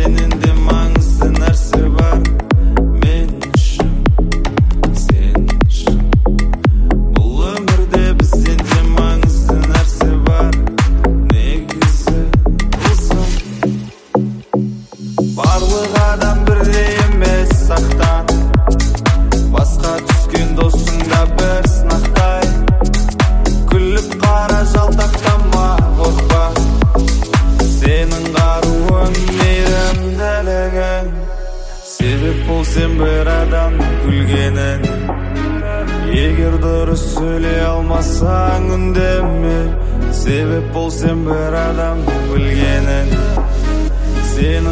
сенен де маңызды нәрсе бар мен үшін, сен үшін. Бұл өмірде бізден де маңызды нәрсе бар негізі досым. Барлық адам бірдей емес, сақтан. Басқа түскен досың да бір сынақтай. Күліп қара, жалтақтама, қорқпа. Сенің қаруың мейірімділігің. Себеп бол сен бір адамның күлгенін. Егер дұрыс сөйлей алмасаң үндеме. Себеп бол сен бір адамның білгенін. Сені